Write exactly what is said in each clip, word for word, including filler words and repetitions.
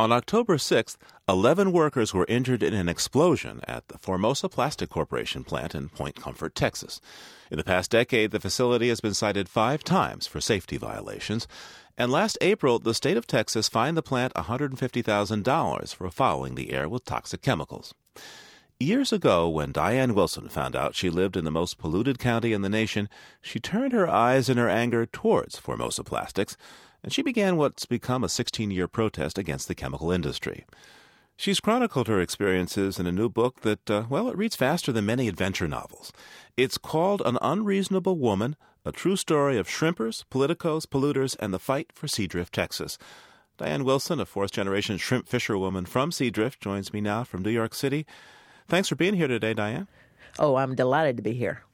On October sixth, eleven workers were injured in an explosion at the Formosa Plastic Corporation plant in Point Comfort, Texas. In the past decade, the facility has been cited five times for safety violations. And last April, the state of Texas fined the plant one hundred fifty thousand dollars for fouling the air with toxic chemicals. Years ago, when Diane Wilson found out she lived in the most polluted county in the nation, she turned her eyes in her anger towards Formosa Plastics, and she began what's become a sixteen-year protest against the chemical industry. She's chronicled her experiences in a new book that, uh, well, it reads faster than many adventure novels. It's called An Unreasonable Woman, a true story of shrimpers, politicos, polluters, and the fight for Seadrift, Texas. Diane Wilson, a fourth-generation shrimp fisherwoman from Seadrift, joins me now from New York City. Thanks for being here today, Diane. Oh, I'm delighted to be here.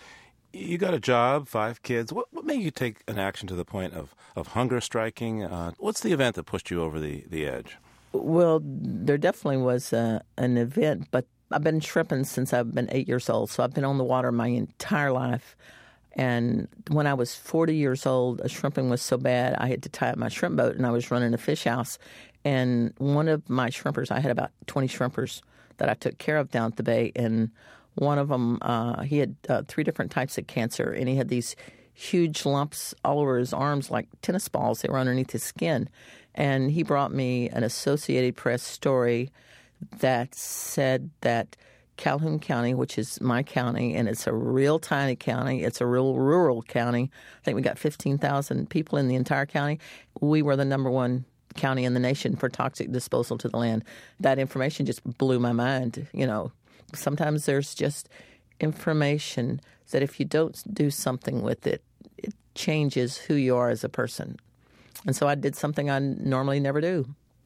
You got a job, five kids. What, what made you take an action to the point of, of hunger striking? Uh, what's the event that pushed you over the, the edge? Well, there definitely was uh, an event, but I've been shrimping since I've been eight years old, so I've been on the water my entire life. And when I was forty years old, shrimping was so bad, I had to tie up my shrimp boat, and I was running a fish house. And one of my shrimpers, I had about twenty shrimpers that I took care of down at the bay, and one of them, uh, he had uh, three different types of cancer, and he had these huge lumps all over his arms like tennis balls. They were underneath his skin. And he brought me an Associated Press story that said that Calhoun County, which is my county, and it's a real tiny county, it's a real rural county. I think we got fifteen thousand people in the entire county. We were the number one county in the nation for toxic disposal to the land. That information just blew my mind. You know, sometimes there's just information that if you don't do something with it, it changes who you are as a person. And so I did something I normally never do.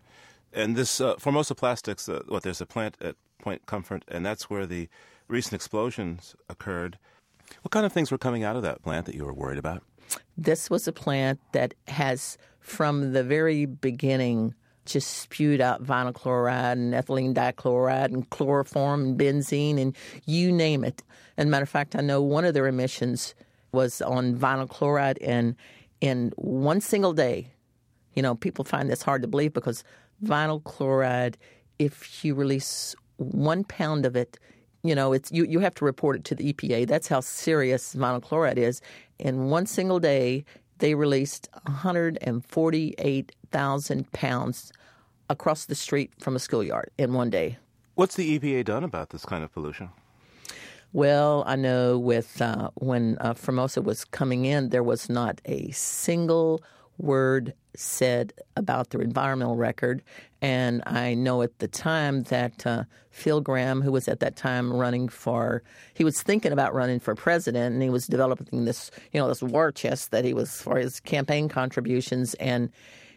And this uh, Formosa Plastics, uh, what, there's a plant at Point Comfort, and that's where the recent explosions occurred. What kind of things were coming out of that plant that you were worried about? This was a plant that has, from the very beginning, just spewed out vinyl chloride and ethylene dichloride and chloroform and benzene and you name it. And matter of fact, I know one of their emissions was on vinyl chloride, and in one single day, you know, people find this hard to believe because vinyl chloride, if you release one pound of it, you know, it's you, you have to report it to the E P A. That's how serious vinyl chloride is. In one single day, they released one hundred forty-eight thousand pounds across the street from a schoolyard in one day. What's the E P A done about this kind of pollution? Well, I know with uh, when uh, Formosa was coming in, there was not a single word said about their environmental record. And I know at the time that uh, Phil Gramm, who was at that time running for, he was thinking about running for president, and he was developing this, you know, this war chest that he was for his campaign contributions. And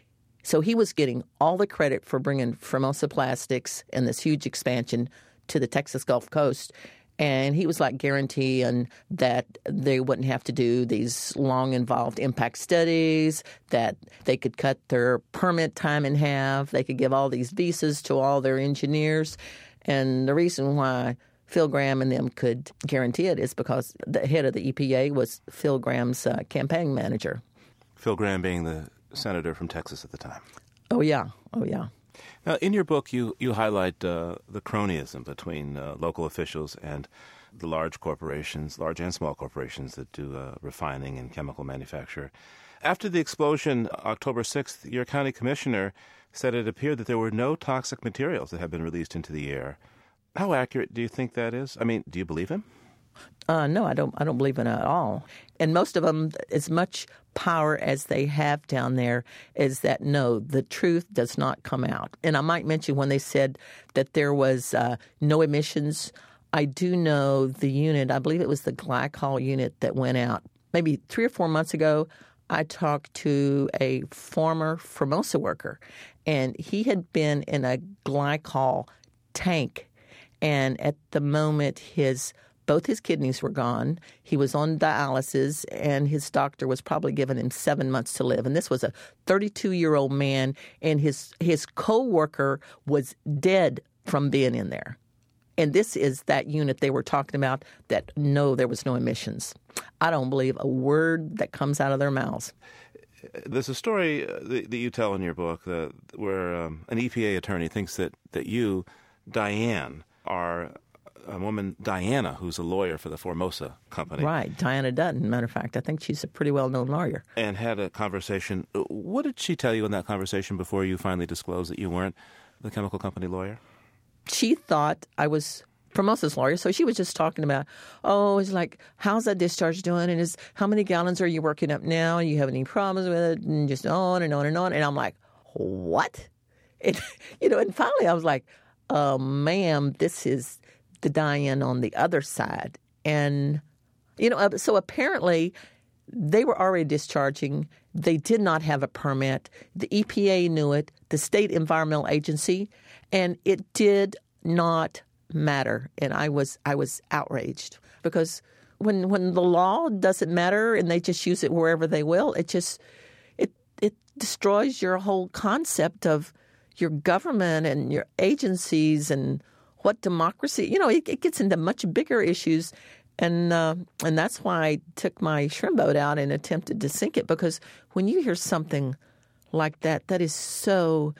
so he was getting all the credit for bringing Formosa Plastics and this huge expansion to the Texas Gulf Coast. And he was like guaranteeing that they wouldn't have to do these long involved impact studies, that they could cut their permit time in half, they could give all these visas to all their engineers. And the reason why Phil Gramm and them could guarantee it is because the head of the E P A was Phil Gramm's uh, campaign manager. Phil Gramm being the senator from Texas at the time. Oh, yeah. Oh, yeah. Now, in your book, you, you highlight uh, the cronyism between uh, local officials and the large corporations, large and small corporations that do uh, refining and chemical manufacture. After the explosion, October sixth, your county commissioner said it appeared that there were no toxic materials that had been released into the air. How accurate do you think that is? I mean, do you believe him? Uh, no, I don't. I don't believe in it at all. And most of them, as much power as they have down there, is that no, the truth does not come out. And I might mention when they said that there was uh, no emissions. I do know the unit. I believe it was the glycol unit that went out maybe three or four months ago. I talked to a former Formosa worker, and he had been in a glycol tank, and at the moment his Both his kidneys were gone. He was on dialysis, and his doctor was probably giving him seven months to live. And this was a thirty-two-year-old man, and his his co-worker was dead from being in there. And this is that unit they were talking about that, no, there was no emissions. I don't believe a word that comes out of their mouths. There's a story that you tell in your book that, where um, an E P A attorney thinks that, that you, Diane, are a woman, Diana, who's a lawyer for the Formosa company. Right, Diana Dutton, matter of fact. I think she's a pretty well-known lawyer. And had a conversation. What did she tell you in that conversation before you finally disclosed that you weren't the chemical company lawyer? She thought I was Formosa's lawyer, so she was just talking about, oh, it's like, how's that discharge doing? And is how many gallons are you working up now? You have any problems with it? And just on and on and on. And I'm like, what? And, you know, and finally I was like, uh, ma'am, this is the Diane on the other side. And, you know, so apparently they were already discharging. They did not have a permit. The E P A knew it, the State Environmental Agency, and it did not matter. And I was I was outraged because when when the law doesn't matter and they just use it wherever they will, it just it it destroys your whole concept of your government and your agencies and what democracy. You know, it, it gets into much bigger issues. And uh, and that's why I took my shrimp boat out and attempted to sink it, because when you hear something like that, that is so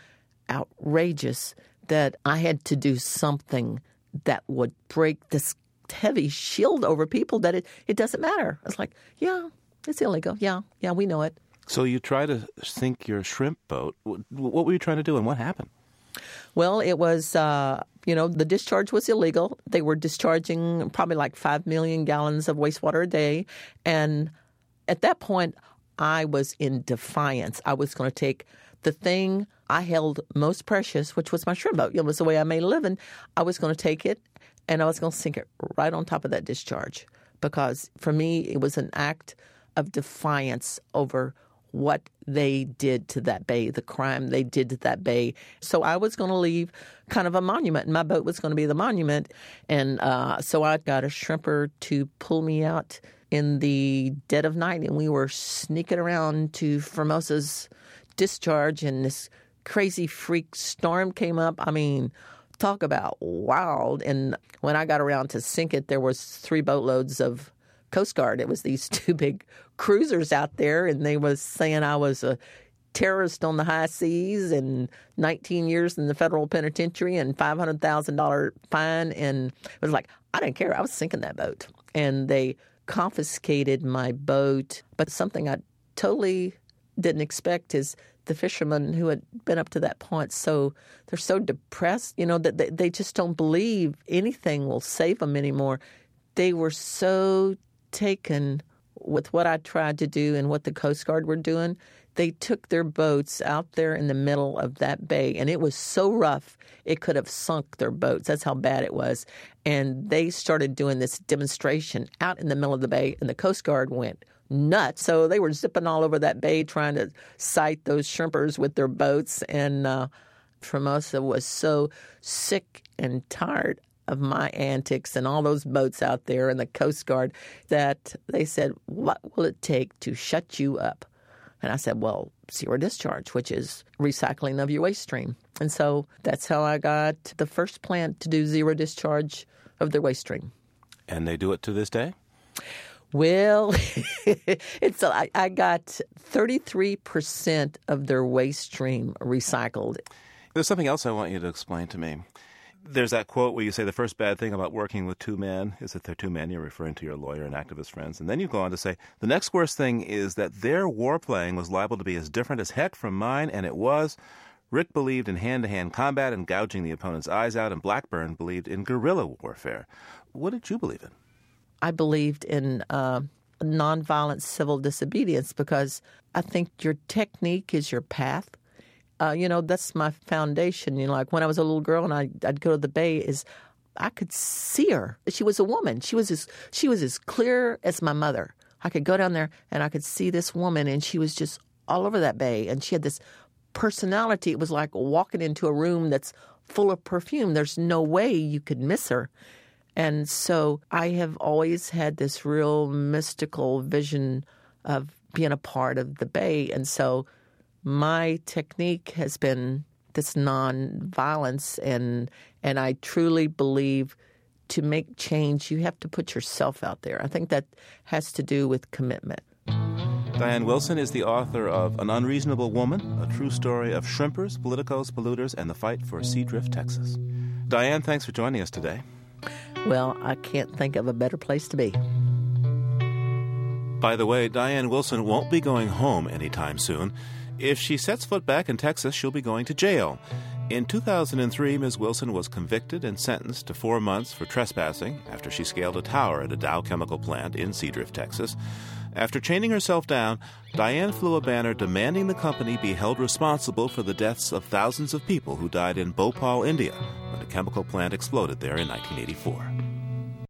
outrageous that I had to do something that would break this heavy shield over people that it, it doesn't matter. It's like, yeah, it's illegal. Yeah, yeah, we know it. So you try to sink your shrimp boat. What were you trying to do and what happened? Well, it was, uh, you know, the discharge was illegal. They were discharging probably like five million gallons of wastewater a day. And at that point, I was in defiance. I was going to take the thing I held most precious, which was my shrimp boat. It was the way I made a living. I was going to take it and I was going to sink it right on top of that discharge, because for me, it was an act of defiance over what they did to that bay, the crime they did to that bay. So I was going to leave kind of a monument, and my boat was going to be the monument. And uh, so I got a shrimper to pull me out in the dead of night, and we were sneaking around to Formosa's discharge, and this crazy freak storm came up. I mean, talk about wild. And when I got around to sink it, there was three boatloads of Coast Guard. It was these two big cruisers out there, and they was saying I was a terrorist on the high seas and nineteen years in the federal penitentiary and five hundred thousand dollars fine. And it was like, I didn't care. I was sinking that boat. And they confiscated my boat. But something I totally didn't expect is the fishermen who had been up to that point, so they're so depressed, you know, that they, they just don't believe anything will save them anymore. They were so taken with what I tried to do and what the Coast Guard were doing. They took their boats out there in the middle of that bay, and it was so rough it could have sunk their boats. That's how bad it was. And they started doing this demonstration out in the middle of the bay, and the Coast Guard went nuts. So they were zipping all over that bay trying to sight those shrimpers with their boats. And uh, Formosa was so sick and tired of my antics and all those boats out there and the Coast Guard that they said, what will it take to shut you up? And I said, well, zero discharge, which is recycling of your waste stream. And so that's how I got the first plant to do zero discharge of their waste stream. And they do it to this day? Well, it's I, I got thirty-three percent of their waste stream recycled. There's something else I want you to explain to me. There's that quote where you say the first bad thing about working with two men is that they're two men. You're referring to your lawyer and activist friends. And then you go on to say, the next worst thing is that their war playing was liable to be as different as heck from mine, and it was. Rick believed in hand-to-hand combat and gouging the opponent's eyes out, and Blackburn believed in guerrilla warfare. What did you believe in? I believed in uh, nonviolent civil disobedience because I think your technique is your path. Uh, you know, that's my foundation. You know, like when I was a little girl and I'd, I'd go to the bay, is I could see her. She was a woman. She was as she was as clear as my mother. I could go down there and I could see this woman, and she was just all over that bay, and she had this personality. It was like walking into a room that's full of perfume. There's no way you could miss her. And so I have always had this real mystical vision of being a part of the bay. And so my technique has been this nonviolence, and and I truly believe to make change, you have to put yourself out there. I think that has to do with commitment. Diane Wilson is the author of An Unreasonable Woman, a true story of shrimpers, politicos, polluters, and the fight for Seadrift, Texas. Diane, thanks for joining us today. Well, I can't think of a better place to be. By the way, Diane Wilson won't be going home anytime soon. If she sets foot back in Texas, she'll be going to jail. In two thousand three, Miz Wilson was convicted and sentenced to four months for trespassing after she scaled a tower at a Dow chemical plant in Seadrift, Texas. After chaining herself down, Diane flew a banner demanding the company be held responsible for the deaths of thousands of people who died in Bhopal, India, when a chemical plant exploded there in nineteen eighty-four.